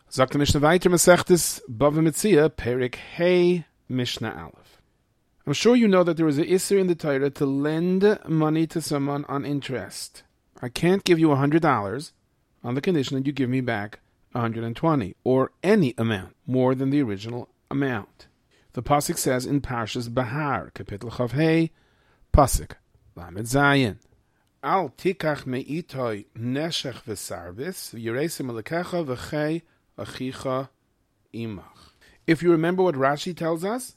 Sagt the Mishnah weiter, Masechtes Bava Metzia, Perik Hey, Mishnah Aleph. I'm sure you know that there is an Isser in the Torah to lend money to someone on interest. I can't give you $100 on the condition that you give me back 120, or any amount more than the original amount. The pasuk says in Parshas Bahar, Kapitel Chav Hey, pasuk Lamed Zayin, Al tikach meitoi neshech v'sarbis v'yiresim alekecha v'chei achicha imach. If you remember what Rashi tells us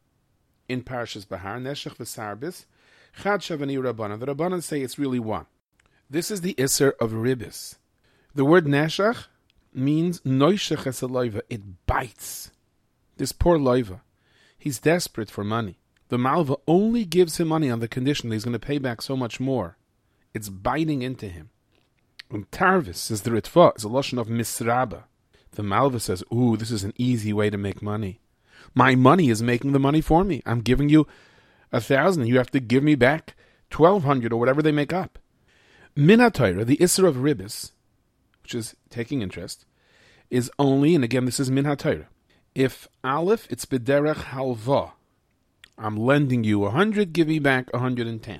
in Parshas Bahar, neshech v'sarbis, chad shavani rabbanan. The rabbanan say it's really one. This is the Isser of ribis. The word neshech means noishech es a loiva. It bites. This poor loiva, he's desperate for money. The malva only gives him money on the condition that he's going to pay back so much more. It's biting into him. And tarvis, says the Ritva, is a lotion of misraba. The malva says, ooh, this is an easy way to make money. My money is making the money for me. I'm giving you 1,000 and you have to give me back 1,200 or whatever they make up. Min HaTorah, the Isser of ribis, which is taking interest, is only, and again this is Min HaTorah, if Aleph, it's bederech halva. I'm lending you 100, give me back 110.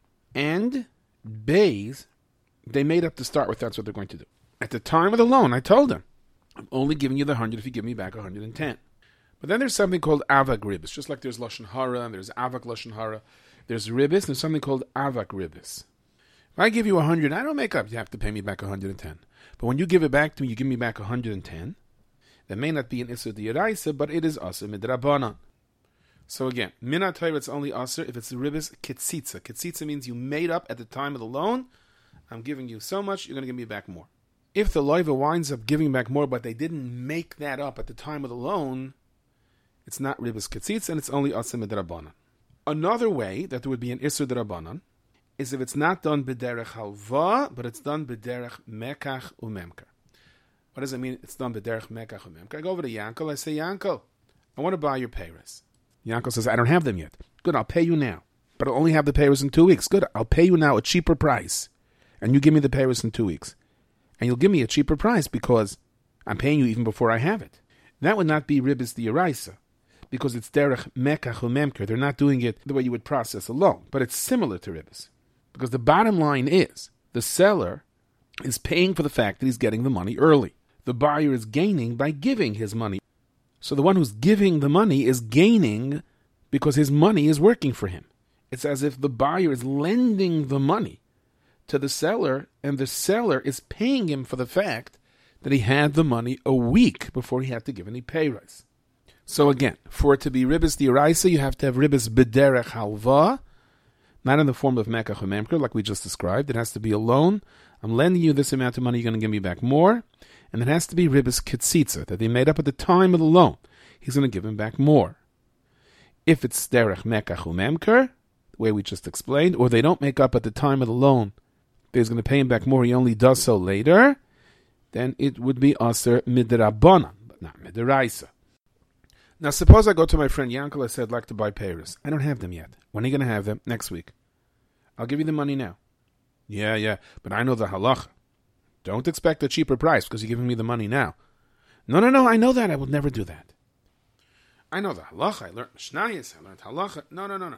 And Bays, they made up to start with, that's what they're going to do. At the time of the loan, I told them, I'm only giving you the 100 if you give me back 110. But then there's something called avak ribis, just like there's lashon hara, and there's avak lashon hara. There's ribis, and there's something called avak ribis. If I give you 100, I don't make up, you have to pay me back 110. But when you give it back to me, you give me back 110. That may not be an Isser D'Oraisa, but it is Asr Midrabanan. So again, Min HaTorah, it's only Asr if it's the ribis Ketzitza. Ketzitza means you made up at the time of the loan. I'm giving you so much, you're going to give me back more. If the loiva winds up giving back more, but they didn't make that up at the time of the loan, it's not ribis Ketzitza, and it's only Asr Midrabanan. Another way that there would be an Isser D'Orabanan is if it's not done b'derech halva, but it's done b'derech mekach umemker. What does it mean? It's done b'derech mekach umemker. I go over to Yankel. I say, Yankel, I want to buy your payers. Yankel says, I don't have them yet. Good, I'll pay you now. But I'll only have the payers in 2 weeks. Good, I'll pay you now a cheaper price. And you give me the payers in 2 weeks. And you'll give me a cheaper price because I'm paying you even before I have it. That would not be ribis D'Oraisa, because it's derech mekach umemker. They're not doing it the way you would process a loan. But it's similar to ribis. Because the bottom line is, the seller is paying for the fact that he's getting the money early. The buyer is gaining by giving his money. So the one who's giving the money is gaining because his money is working for him. It's as if the buyer is lending the money to the seller, and the seller is paying him for the fact that he had the money a week before he had to give any pay rise. So again, for it to be ribis D'Oraisa, you have to have ribis b'derech halva, not in the form of mekach or memker, like we just described. It has to be a loan. I'm lending you this amount of money, you're going to give me back more. And it has to be ribis ketzitza, that they made up at the time of the loan. He's going to give him back more. If it's derech mekach or memker, the way we just explained, or they don't make up at the time of the loan, he's going to pay him back more, he only does so later, then it would be aser midrabanan, but not midaraisa. Now, suppose I go to my friend Yankel, I said, I'd like to buy payers. I don't have them yet. When are you going to have them? Next week. I'll give you the money now. Yeah, but I know the halacha. Don't expect a cheaper price because you're giving me the money now. No, I know that. I would never do that. I know the halacha. I learned Mishnayos. I learned halacha. No. I'm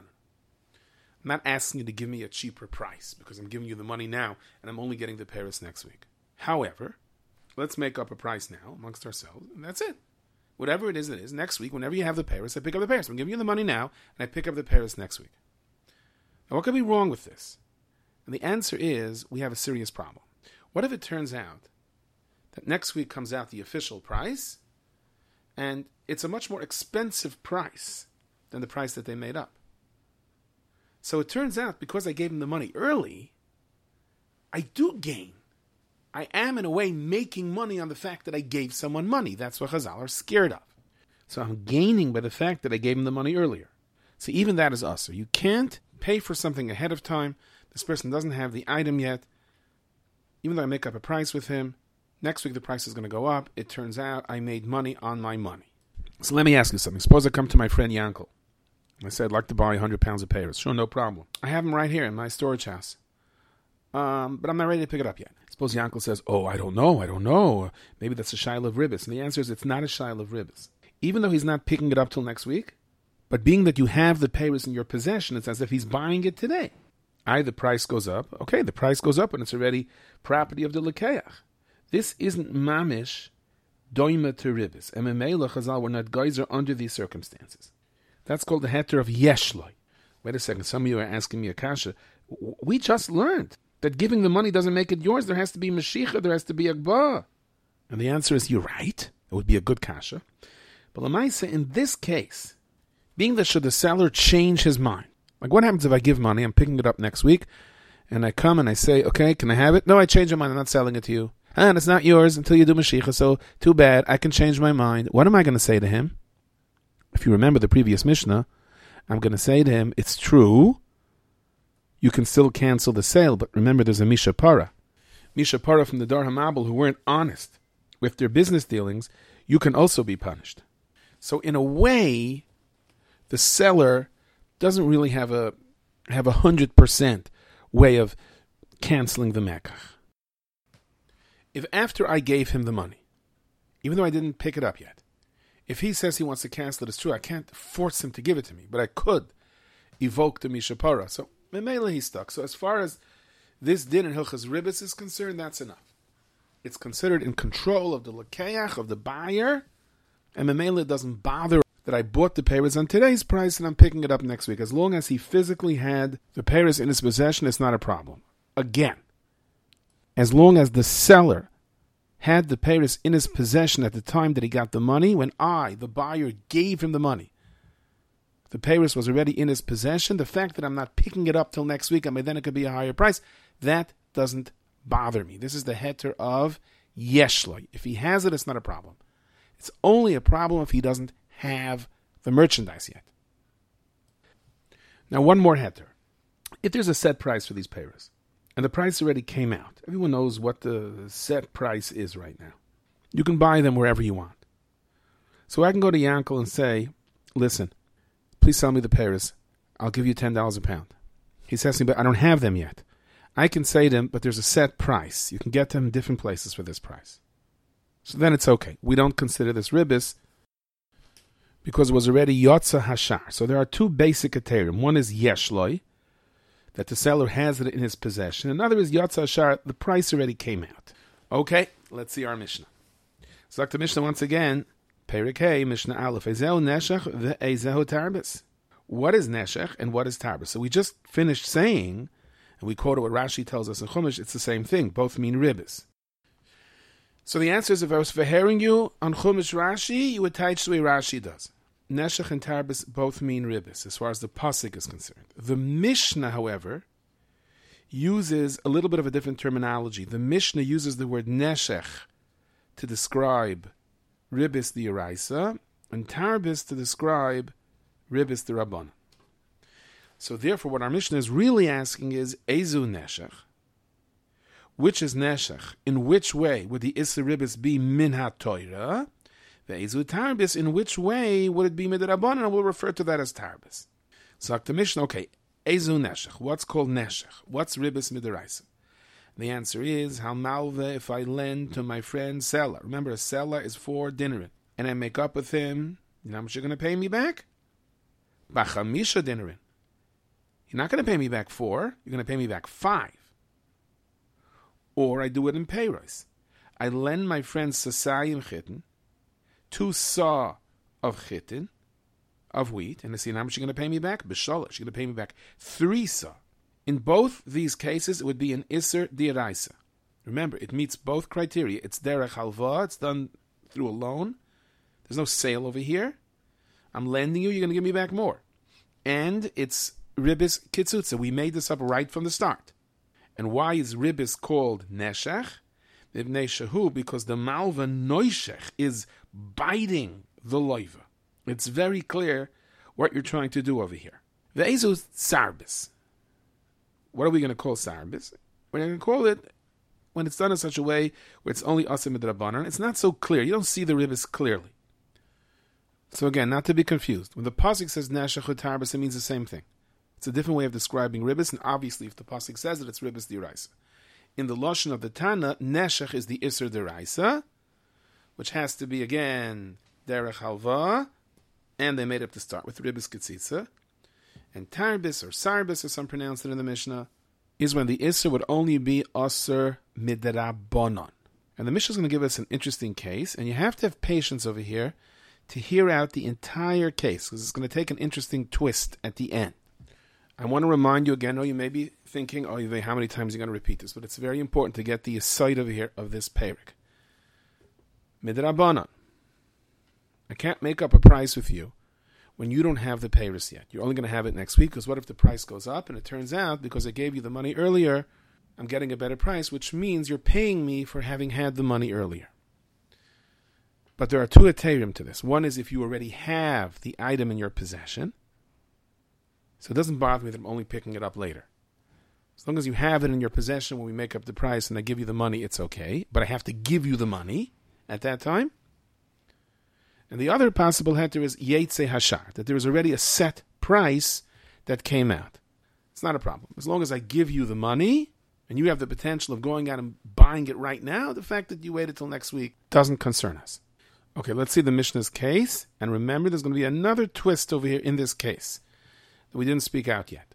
not asking you to give me a cheaper price because I'm giving you the money now and I'm only getting the payers next week. However, let's make up a price now amongst ourselves, and that's it. Whatever it is, next week, whenever you have the payers, I pick up the payers. I'm giving you the money now, and I pick up the payers next week. Now, what could be wrong with this? And the answer is, we have a serious problem. What if it turns out that next week comes out the official price, and it's a much more expensive price than the price that they made up? So it turns out, because I gave them the money early, I do gain. I am, in a way, making money on the fact that I gave someone money. That's what Chazal are scared of. So I'm gaining by the fact that I gave him the money earlier. So even that is usher. You can't pay for something ahead of time. This person doesn't have the item yet. Even though I make up a price with him, next week the price is going to go up. It turns out I made money on my money. So let me ask you something. Suppose I come to my friend Yankel. I said, I'd like to buy 100 pounds of payers. Sure, no problem. I have them right here in my storage house. but I'm not ready to pick it up yet. Suppose Yankel says, oh, I don't know. Maybe that's a shaila of ribbis. And the answer is it's not a shaila of ribbis. Even though he's not picking it up till next week, but being that you have the payers in your possession, it's as if he's buying it today. The price goes up. Okay, the price goes up and it's already property of the lekeach. This isn't mamish doima to ribbis. Memela Chazal were not geyser under these circumstances. That's called the heter of yeshloi. Wait a second, some of you are asking me a kasha. We just learned that giving the money doesn't make it yours. There has to be mashiach, there has to be agbah. And the answer is, you're right. It would be a good kasha. But Lamaisa, in this case, being that should the seller change his mind? Like, what happens if I give money, I'm picking it up next week, and I come and I say, okay, can I have it? No, I change my mind, I'm not selling it to you. And it's not yours until you do mashiach, so too bad, I can change my mind. What am I going to say to him? If you remember the previous Mishnah, I'm going to say to him, it's true, you can still cancel the sale, but remember there's a Misha Para. Misha Para from the Dar HaMabel who weren't honest with their business dealings, you can also be punished. So in a way, the seller doesn't really have a 100% way of canceling the mekach. If after I gave him the money, even though I didn't pick it up yet, if he says he wants to cancel it, it's true, I can't force him to give it to me, but I could evoke the Mishapara. So, Memela he's stuck. So as far as this din in Hilchas Ribbis is concerned, that's enough. It's considered in control of the lekeach, of the buyer, and Memela doesn't bother that I bought the payers on today's price and I'm picking it up next week. As long as he physically had the payers in his possession, it's not a problem. Again, as long as the seller had the payers in his possession at the time that he got the money, when I, the buyer, gave him the money, the payers was already in his possession. The fact that I'm not picking it up till next week, then it could be a higher price, that doesn't bother me. This is the heter of yeshloi. If he has it, it's not a problem. It's only a problem if he doesn't have the merchandise yet. Now, one more heter. If there's a set price for these payers, and the price already came out, everyone knows what the set price is right now. You can buy them wherever you want. So I can go to Yankel and say, listen, please sell me the payers. I'll give you $10 a pound. He says to me, but I don't have them yet. I can say to him, but there's a set price. You can get them in different places for this price. So then it's okay. We don't consider this ribbis because it was already yotza hashar. So there are two basic aterim. One is yeshloi, that the seller has it in his possession. Another is yotza hashar, the price already came out. Okay, let's see our Mishnah. So the Mishnah once again, Perek Hey, Mishnah Aleph, Ezehu neshech ve'ezehu tarbis. What is neshech and what is tarbis? So we just finished saying, and we quoted what Rashi tells us in Chumash, it's the same thing. Both mean ribbis. So the answer is, if I was verhearing you on Chumash Rashi, you would teach the way Rashi does. Neshech and tarbis both mean ribbis, as far as the pasuk is concerned. The Mishnah, however, uses a little bit of a different terminology. The Mishnah uses the word neshech to describe ribbis the Eraisa, and tarbis to describe ribbis the Rabbanan. So therefore, what our Mishnah is really asking is, Ezu neshech, which is neshech? In which way would the Issa ribbis be min ha-Torah? The Ezu tarbis, in which way would it be min ha-Rabbanan? And we'll refer to that as tarbis. So the Mishnah, okay, Ezu neshech, what's called neshech? What's ribbis midaraisa? The answer is, hal malve, if I lend to my friend seller. Remember, a seller is 4 dinarim. And I make up with him, you know how much you're going to pay me back? Bachamisha dinarim. You're not going to pay me back 4, you're going to pay me back 5. Or I do it in payros. I lend my friend sasayim chitin, 2 saw of chitin, of wheat, and I say, how much are you going to pay me back? B'sholosh, you're going to pay me back 3 saw. In both these cases, it would be an Isser D'Oraisa. Remember, it meets both criteria. It's Derech Halva, it's done through a loan. There's no sale over here. I'm lending you, you're going to give me back more. And it's Ribbis Kitzutza. We made this up right from the start. And why is Ribbis called Neshech? Because the Malva Noishech is biting the loiva. It's very clear what you're trying to do over here. The Ezu Sarbis. What are we going to call Sarbis? We're going to call it, when it's done in such a way where it's only Asim Midrabanan, it's not so clear. You don't see the ribbis clearly. So again, not to be confused. When the pasuk says Neshech Tarbis, it means the same thing. It's a different way of describing ribbis, and obviously if the pasuk says it, it's ribbis d'Oraisa. in the Lashon of the Tana, Neshech is the Isser Deraisa, which has to be, again, Derech Halva, and they made up to start with Ribis Ketzitza. And Tarbis or Sarbis, as some pronounce it in the Mishnah, is when the Isser would only be Asr Midrabanon. And the Mishnah is going to give us an interesting case, and you have to have patience over here to hear out the entire case, because it's going to take an interesting twist at the end. I want to remind you again, you may be thinking, how many times are you going to repeat this? But it's very important to get the aside over here of this parak. Midrabanan. I can't make up a price with you when you don't have the payros yet. You're only going to have it next week, because what if the price goes up and it turns out, because I gave you the money earlier, I'm getting a better price, which means you're paying me for having had the money earlier. But there are two heterim to this. One is if you already have the item in your possession, so it doesn't bother me that I'm only picking it up later. As long as you have it in your possession when we make up the price and I give you the money, it's okay. But I have to give you the money at that time. And the other possible heter is Yetze Hashar, that there is already a set price that came out. It's not a problem. As long as I give you the money and you have the potential of going out and buying it right now, the fact that you waited till next week doesn't concern us. Okay, let's see the Mishnah's case. And remember, there's going to be another twist over here in this case that we didn't speak out yet.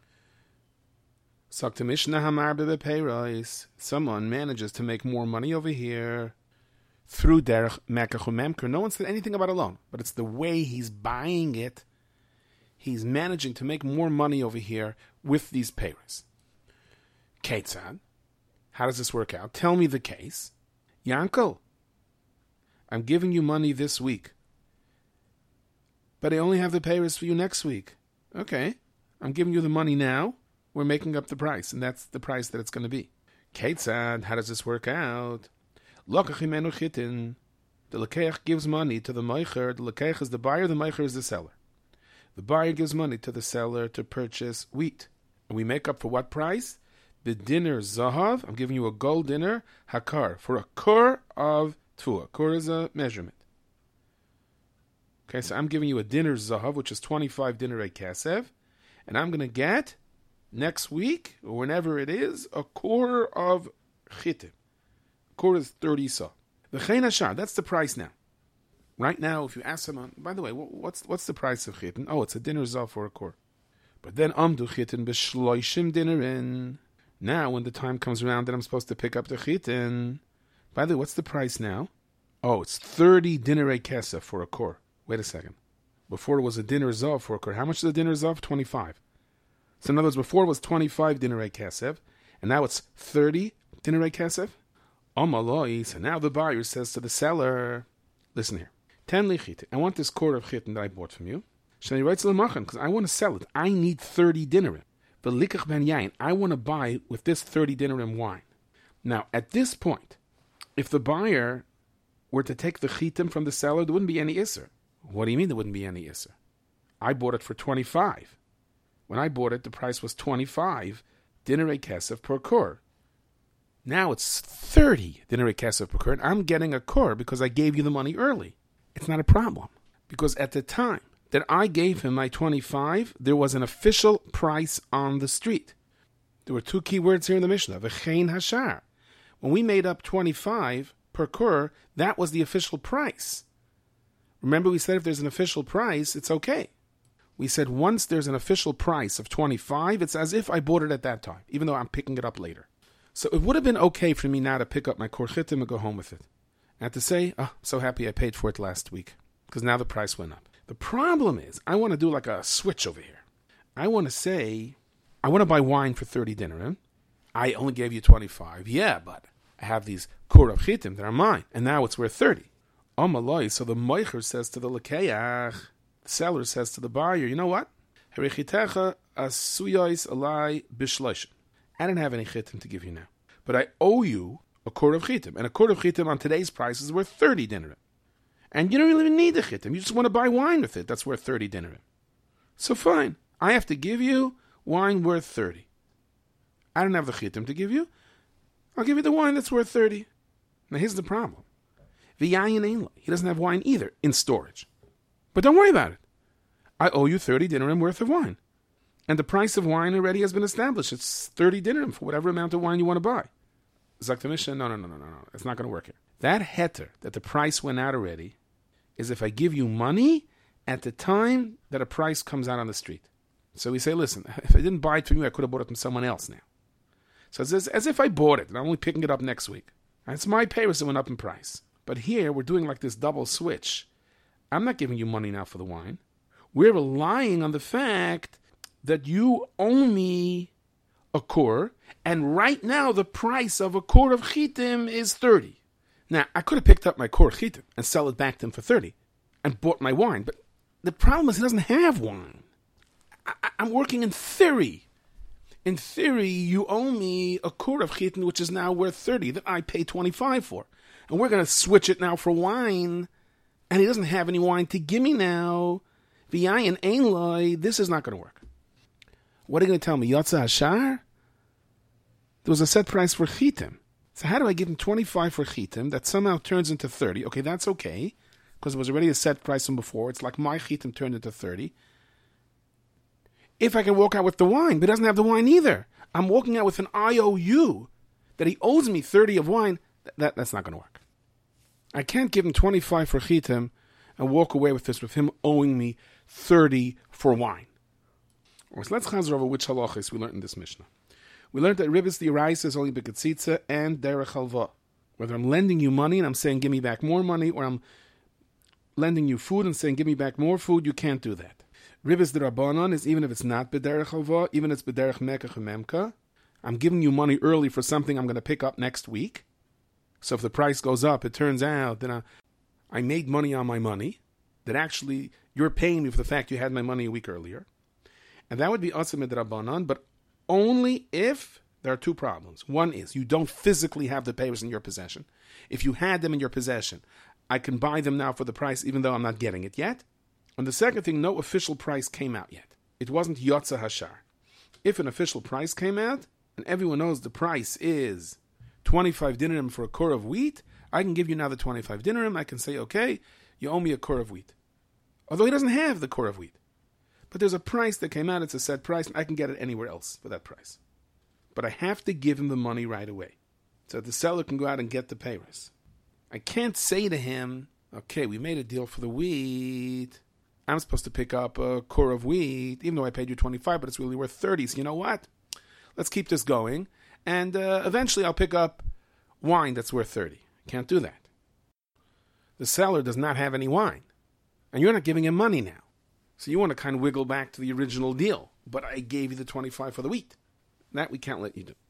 Sakta Mishnah Hamar Bebepeiros. Someone manages to make more money over here through Derech Mekach Memker. No one said anything about a loan, but it's the way he's buying it. He's managing to make more money over here with these peiros. Ketzad, how does this work out? Tell me the case. Yankel, I'm giving you money this week, but I only have the peiros for you next week. Okay, I'm giving you the money now. We're making up the price, and that's the price that it's going to be. Ketzad, how does this work out? Lokach imenu chitin. The lekeach gives money to the meicher. The lekeach is the buyer, the meicher is the seller. The buyer gives money to the seller to purchase wheat. And we make up for what price? The dinner zahav. I'm giving you a gold dinner, hakar, for a kur of tfuah. Kur is a measurement. Okay, so I'm giving you a dinner zahav, which is 25 dinarei kasev, and I'm going to get, next week, or whenever it is, a kur of chitim. Kur is 30 sa. The chen hashar, that's the price now. Right now, if you ask someone, by the way, what's the price of chitin? Oh, it's a dinner zahav for a kur. But then amdu chitin b'shloishim dinarin. Now, when the time comes around that I'm supposed to pick up the chitin, by the way, what's the price now? Oh, it's 30 dinarei kesef for a kur. Wait a second. Before it was a dinner zav for a kur. How much is a dinner zav? 25. So in other words, before it was 25 dinarei kesef, and now it's 30 dinarei kesef. Amaloi. So now the buyer says to the seller, listen here. Ten lichit. I want this quart of chitin that I bought from you. Shani writes l'machan because I want to sell it. I need 30 dinarim. But likach ben yain. I want to buy with this 30 dinarim wine. Now at this point, if the buyer were to take the chitim from the seller, there wouldn't be any isser. What do you mean there wouldn't be any isser? I bought it for 25. When I bought it, the price was 25 dinarei kesef per kur. Now it's 30 dinarei kesef per kur, and I'm getting a kur because I gave you the money early. It's not a problem. Because at the time that I gave him my 25, there was an official price on the street. There were two key words here in the Mishnah, v'chein hashar. When we made up 25 per kur, that was the official price. Remember we said if there's an official price, it's okay. We said once there's an official price of 25, it's as if I bought it at that time, even though I'm picking it up later. So it would have been okay for me now to pick up my kur chitim and go home with it. And to say, I'm so happy I paid for it last week, because now the price went up. The problem is, I want to do like a switch over here. I want to say, I want to buy wine for 30 dinarim. I only gave you 25. Yeah, but I have these kur of chitim that are mine, and now it's worth 30. Amaloi, so the moicher says to the lekeach, the seller says to the buyer, you know what? Herichitecha asuyos alai bishloshim. I don't have any chitim to give you now, but I owe you a quart of chitim, and a quart of chitim on today's price is worth 30 dinarim. And you don't really need the chitim, you just want to buy wine with it, that's worth 30 dinarim. So fine, I have to give you wine worth 30. I don't have the chitim to give you, I'll give you the wine that's worth 30. Now here's the problem. V'yayin ein lo. He doesn't have wine either in storage. But don't worry about it. I owe you 30 dinarim worth of wine. And the price of wine already has been established. It's 30 dinarim for whatever amount of wine you want to buy. Zakt the Mishnah, no. It's not going to work here. That heter, that the price went out already, is if I give you money at the time that a price comes out on the street. So we say, listen, if I didn't buy it from you, I could have bought it from someone else now. So it's as if I bought it, and I'm only picking it up next week. And it's my payers that went up in price. But here, we're doing like this double switch. I'm not giving you money now for the wine. We're relying on the fact that you owe me a kur, and right now the price of a kur of chitim is 30. Now, I could have picked up my kur chitim and sell it back to him for 30 and bought my wine, but the problem is he doesn't have wine. I'm working in theory. In theory, you owe me a kur of chitin, which is now worth 30, that I pay 25 for. And we're going to switch it now for wine, and he doesn't have any wine to give me now. V'yayin ein loy, this is not going to work. What are you going to tell me? Yotza hashar? There was a set price for chitim. So how do I give him 25 for chitim that somehow turns into 30? Okay, that's okay, because it was already a set price from before. It's like my chitim turned into 30. If I can walk out with the wine, but he doesn't have the wine either. I'm walking out with an IOU that he owes me 30 of wine. That's not going to work. I can't give him 25 for chitim and walk away with this with him owing me 30 for wine. So let's chazar over which halachas we learned in this Mishnah. We learned that Ribbis the Arais is only Beketzitza and Derech Halva. Whether I'm lending you money and I'm saying give me back more money, or I'm lending you food and saying give me back more food, you can't do that. Ribbis the Rabbanon is even if it's not B'derech Halva, even if it's B'derech Mekach Memka, I'm giving you money early for something I'm going to pick up next week. So if the price goes up, it turns out that I made money on my money, that actually you're paying me for the fact you had my money a week earlier. And that would be Asim Rabbanon, but only if there are two problems. One is you don't physically have the papers in your possession. If you had them in your possession, I can buy them now for the price even though I'm not getting it yet. And the second thing, no official price came out yet. It wasn't Yotza Hashar. If an official price came out, and everyone knows the price is 25 dinarim for a kur of wheat, I can give you now the 25 dinarim. I can say, okay, you owe me a kur of wheat. Although he doesn't have the kur of wheat. But there's a price that came out, it's a set price, and I can get it anywhere else for that price. But I have to give him the money right away. So the seller can go out and get the payers. I can't say to him, okay, we made a deal for the wheat. I'm supposed to pick up a kur of wheat, even though I paid you 25, but it's really worth 30. So you know what? Let's keep this going. And eventually I'll pick up wine that's worth 30. Can't do that. The seller does not have any wine. And you're not giving him money now. So you want to kind of wiggle back to the original deal. But I gave you the 25 for the wheat. That we can't let you do.